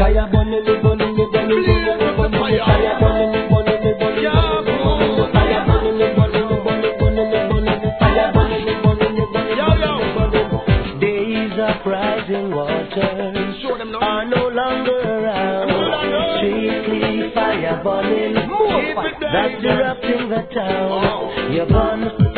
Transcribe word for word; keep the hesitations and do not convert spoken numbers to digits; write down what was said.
fire burning, burning, burning, burning, burning, fire burning, burning, burning, burning, fire burning, burning, burning, burning, fire burning, burning, burning. Days of rising waters are no longer around. Strictly fire burning, that's erupting the town. You're gonna